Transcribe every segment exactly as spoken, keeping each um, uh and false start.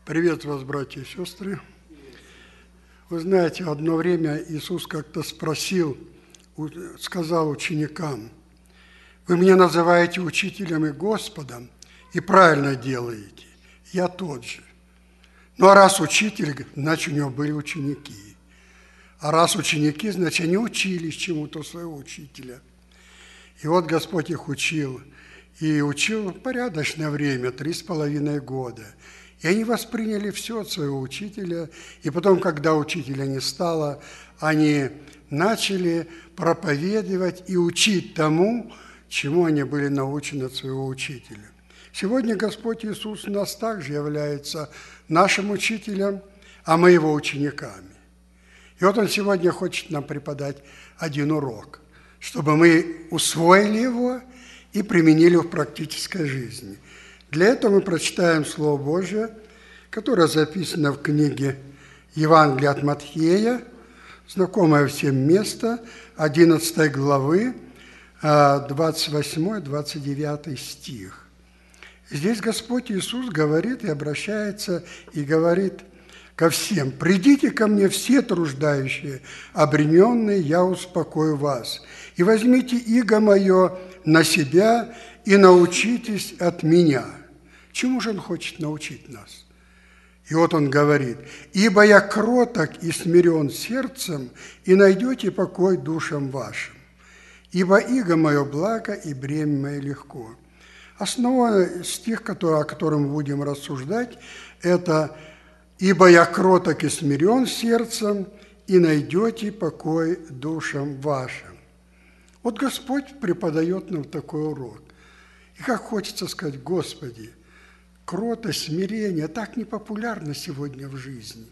Привет вас, братья и сестры. Вы знаете, одно время Иисус как-то спросил, сказал ученикам: «Вы меня называете учителем и Господом, и правильно делаете. Я тот же. Ну, а раз учитель, значит, у него были ученики. А раз ученики, значит, они учились чему-то у своего учителя». И вот Господь их учил, и учил порядочное время, три с половиной года. И они восприняли все от своего учителя, и потом, когда учителя не стало, они начали проповедовать и учить тому, чему они были научены от своего учителя. Сегодня Господь Иисус у нас также является нашим учителем, а мы его учениками. И вот Он сегодня хочет нам преподать один урок, чтобы мы усвоили его и применили в практической жизни. Для этого мы прочитаем Слово Божие, которое записано в книге Евангелия от Матфея, знакомое всем место, одиннадцатой главы, двадцать восьмой — двадцать девятый стих. Здесь Господь Иисус говорит и обращается, и говорит ко всем: «Придите ко мне все труждающие, обремененные, я успокою вас. И возьмите иго мое на себя, и научитесь от меня». Чему же Он хочет научить нас? И вот Он говорит: «Ибо я кроток и смирен сердцем, и найдете покой душам вашим. Ибо иго мое благо, и бремя мое легко». Основной стих, который, о котором мы будем рассуждать, это: «Ибо я кроток и смирен сердцем, и найдете покой душам вашим». Вот Господь преподает нам такой урок. И как хочется сказать: Господи, кротость, смирение так непопулярно сегодня в жизни.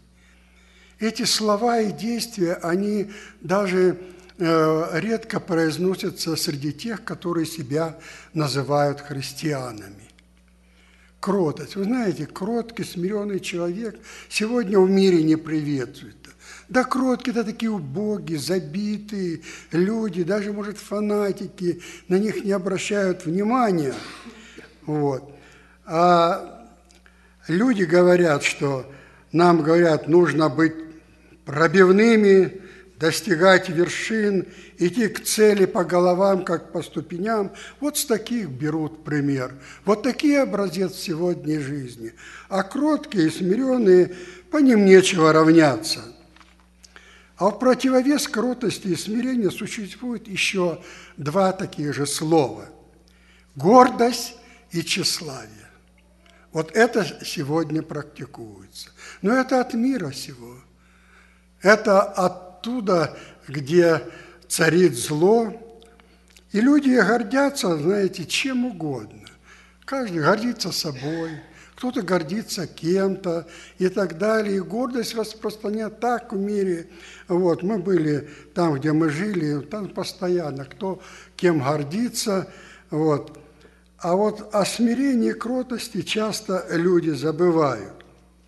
Эти слова и действия, они даже э, редко произносятся среди тех, которые себя называют христианами. Кротость. Вы знаете, кроткий, смиренный человек сегодня в мире не приветствует. Да, кроткие – это такие убогие, забитые люди, даже, может, фанатики, на них не обращают внимания. Вот. А люди говорят, что нам говорят, нужно быть пробивными, достигать вершин, идти к цели по головам, как по ступеням. Вот с таких берут пример. Вот такие образец сегодняшней жизни. А кроткие и смиренные, по ним нечего равняться. А в противовес кротости и смирению существует еще два таких же слова – гордость и тщеславие. Вот это сегодня практикуется. Но это от мира сего. Это оттуда, где царит зло. И люди гордятся, знаете, чем угодно. Каждый гордится собой, кто-то гордится кем-то и так далее. И гордость распространена так в мире. Вот, мы были там, где мы жили, там постоянно кто кем гордится. Вот. А вот о смирении и кротости часто люди забывают.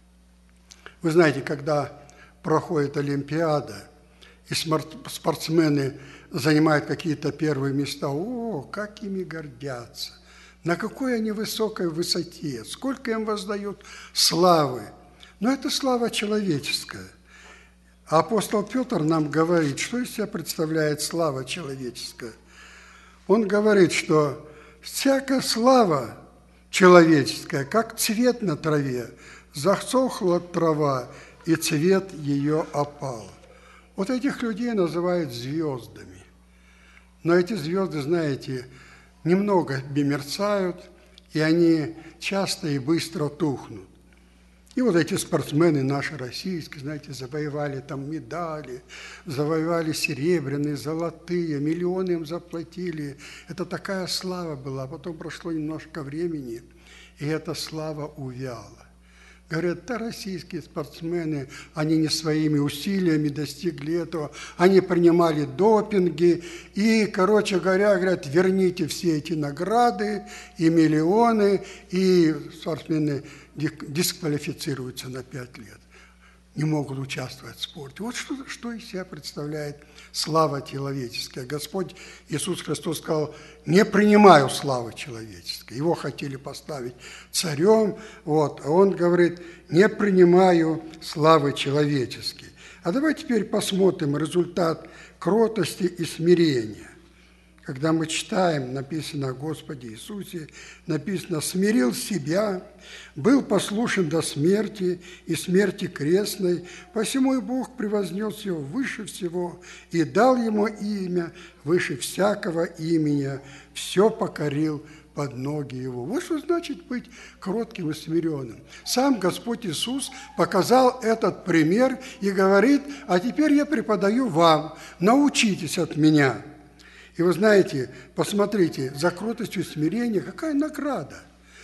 Вы знаете, когда проходит Олимпиада, и спортсмены занимают какие-то первые места, о, как ими гордятся, на какой они высокой высоте, сколько им воздают славы. Но это слава человеческая. А апостол Петр нам говорит, что из себя представляет слава человеческая. Он говорит, что всякая слава человеческая, как цвет на траве, засохла трава, и цвет ее опал. Вот этих людей называют звездами. Но эти звезды, знаете, немного мерцают, и они часто и быстро тухнут. И вот эти спортсмены наши российские, знаете, завоевали там медали, завоевали серебряные, золотые, миллионы им заплатили. Это такая слава была. Потом прошло немножко времени, и эта слава увяла. Говорят, да, российские спортсмены, они не своими усилиями достигли этого, они принимали допинги, и, короче говоря, говорят, верните все эти награды и миллионы, и спортсмены дисквалифицируются на пять лет. не могут участвовать в спорте. Вот что, что из себя представляет слава человеческая. Господь Иисус Христос сказал: не принимаю славы человеческой. Его хотели поставить царем, вот, а он говорит: не принимаю славы человеческой. А давай теперь посмотрим результат кротости и смирения. Когда мы читаем, написано о Господе Иисусе, написано: «Смирил себя, был послушен до смерти и смерти крестной, посему и Бог превознес его выше всего и дал ему имя выше всякого имени, все покорил под ноги его». Вот что значит быть кротким и смиренным. Сам Господь Иисус показал этот пример и говорит: а теперь я преподаю вам, научитесь от меня. И вы знаете, посмотрите, за кротостью и смирением какая награда.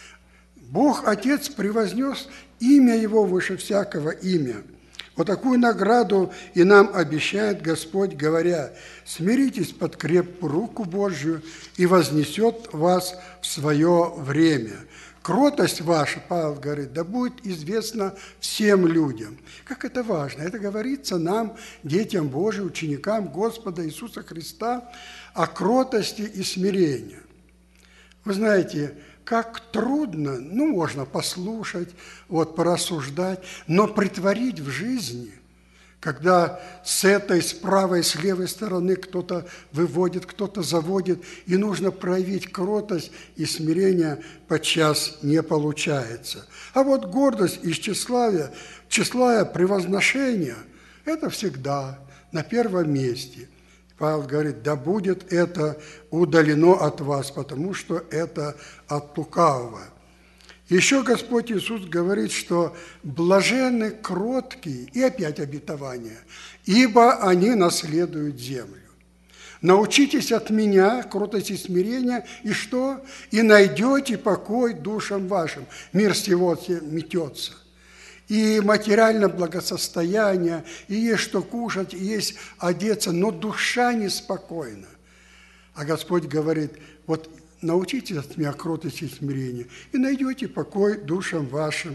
Бог Отец превознес имя Его выше всякого имя. Вот такую награду и нам обещает Господь, говоря: смиритесь под крепкую руку Божью, и вознесет вас в свое время. Кротость ваша, Павел говорит, да будет известна всем людям. Как это важно! Это говорится нам, детям Божьим, ученикам Господа Иисуса Христа, о кротости и смирении. Вы знаете, как трудно, ну, можно послушать, вот, порассуждать, но притворить в жизни, когда с этой, с правой, с левой стороны кто-то выводит, кто-то заводит, и нужно проявить кротость и смирение, подчас не получается. А вот гордость и тщеславие, тщеславие, превозношение – это всегда на первом месте. Павел говорит: да будет это удалено от вас, потому что это от лукавого. Еще Господь Иисус говорит, что блаженны кроткие, и опять обетование, ибо они наследуют землю. Научитесь от меня кротости и смирения, и что? И найдете покой душам вашим. Мир сего метется. И материальное благосостояние, и есть что кушать, и есть одеться, но душа неспокойна. А Господь говорит: вот научитесь от меня кротости и смирения, и найдете покой душам вашим.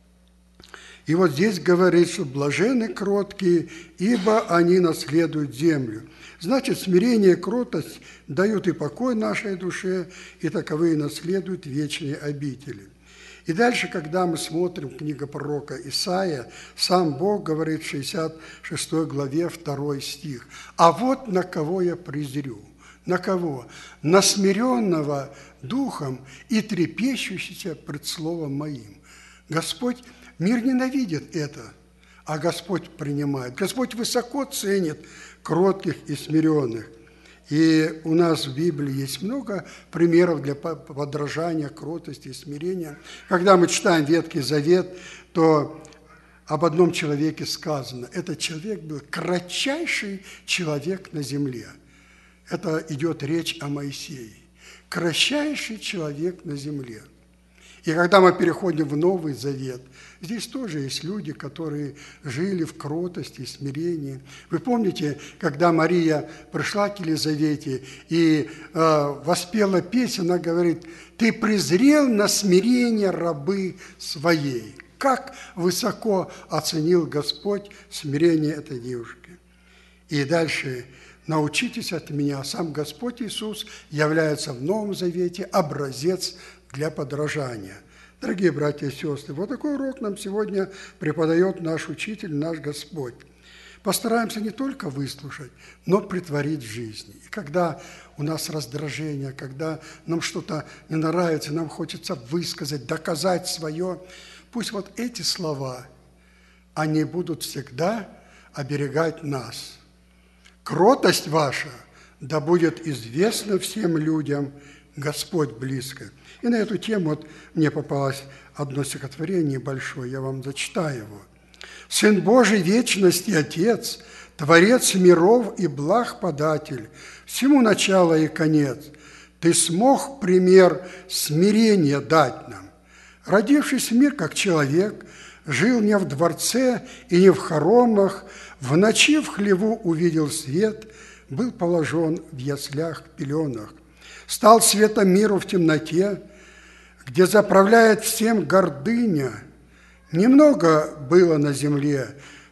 И вот здесь говорит, что блаженны кроткие, ибо они наследуют землю. Значит, смирение и кротость дают и покой нашей душе, и таковые наследуют вечные обители. И дальше, когда мы смотрим книгу пророка Исаия, сам Бог говорит в шестьдесят шестой главе, второй стих: «А вот на кого я презрю». На кого? На смиренного духом и трепещущийся пред словом моим. Господь, мир ненавидит это, а Господь принимает. Господь высоко ценит кротких и смиренных. И у нас в Библии есть много примеров для подражания кротости и смирения. Когда мы читаем Ветхий Завет, то об одном человеке сказано: этот человек был кратчайший человек на земле. Это идет речь о Моисее. Кратчайший человек на земле. И когда мы переходим в Новый Завет, здесь тоже есть люди, которые жили в кротости и смирении. Вы помните, когда Мария пришла к Елизавете и э, воспела песню, она говорит: «Ты презрел на смирение рабы своей». Как высоко оценил Господь смирение этой девушки. И дальше: «Научитесь от меня». Сам Господь Иисус является в Новом Завете образец для подражания. Дорогие братья и сестры, вот такой урок нам сегодня преподает наш Учитель, наш Господь. Постараемся не только выслушать, но притворить в жизни. И когда у нас раздражение, когда нам что-то не нравится, нам хочется высказать, доказать свое, пусть вот эти слова, они будут всегда оберегать нас. «Кротость ваша да будет известна всем людям, Господь близко». И на эту тему вот мне попалось одно стихотворение большое, я вам зачитаю его. «Сын Божий вечности Отец, Творец миров и благ податель, всему начало и конец, Ты смог пример смирения дать нам. Родившись в мир как человек, жил не в дворце и не в хоромах, в ночи в хлеву увидел свет, был положен в яслях пеленах, стал светом миру в темноте, где заправляет всем гордыня. Немного было на земле,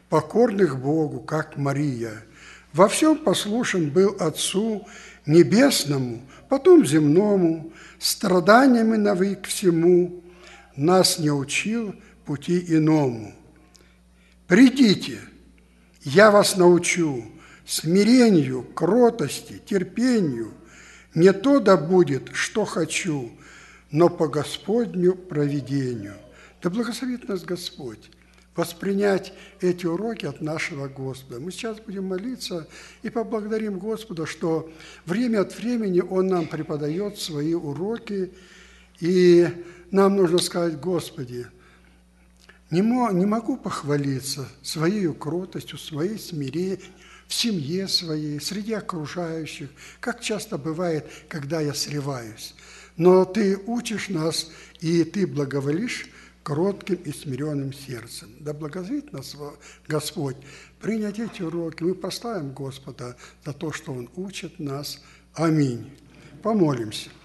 покорных Богу, как Мария. Во всем послушен был Отцу Небесному, потом земному, страданиями навык всему, нас не учил пути иному. Придите, я вас научу смирению, кротости, терпению. Не то да будет, что хочу, но по Господню провидению. Да благословит нас Господь воспринять эти уроки от нашего Господа. Мы сейчас будем молиться и поблагодарим Господа, что время от времени Он нам преподает свои уроки, и нам нужно сказать: Господи, не могу похвалиться своей кротостью, своей смирением, в семье своей, среди окружающих, как часто бывает, когда я срываюсь. Но Ты учишь нас, и Ты благоволишь кротким и смиренным сердцем. Да благословит нас Господь принять эти уроки. Мы прославим Господа за то, что Он учит нас. Аминь. Помолимся.